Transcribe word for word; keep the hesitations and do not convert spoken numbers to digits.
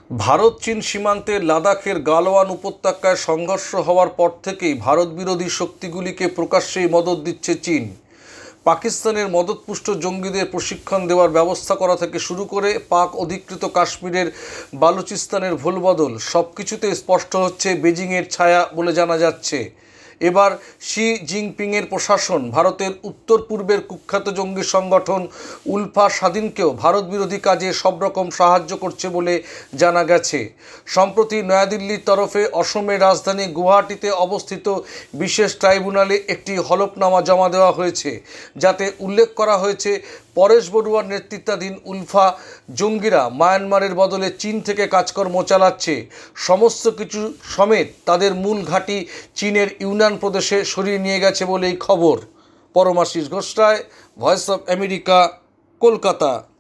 ভারত চীন সীমান্তে লাদাখের গালওয়ান উপত্যকায় সংঘর্ষ হওয়ার পর থেকেই ভারত বিরোধী শক্তিগুলিকে প্রকাশ্যেই মদদ দিচ্ছে চীন। পাকিস্তানের মদতপুষ্ট জঙ্গিদের প্রশিক্ষণ দেওয়ার ব্যবস্থা করা থেকে শুরু করে পাক অধিকৃত কাশ্মীরের বালুচিস্তানের ভুলবদল সব কিছুতেই স্পষ্ট হচ্ছে বেজিংয়ের ছায়া বলে জানা যাচ্ছে। এবার শি জিনপিংয়ের প্রশাসন ভারতের উত্তর পূর্বের কুখ্যাত জঙ্গি সংগঠন উলফা স্বাধীনকেও ভারত বিরোধী কাজে সব রকম সাহায্য করছে বলে জানা গেছে। সম্প্রতি নয়াদিল্লির তরফে অসমের রাজধানী গুয়াহাটিতে অবস্থিত বিশেষ ট্রাইব্যুনালে একটি হলফনামা জমা দেওয়া হয়েছে, যাতে উল্লেখ করা হয়েছে পরেশ বড়ুয়ার নেতৃত্বাধীন উলফা জঙ্গিরা মায়ানমারের বদলে চীন থেকে কাজকর্ম চালাচ্ছে। সমস্ত কিছু সমেত তাদের মূল ঘাঁটি চীনের ইউনান প্রদেশে সরিয়ে নিয়ে গেছে বলেই খবর। Paramashis Ghosh Roy, voice of America, Kolkata.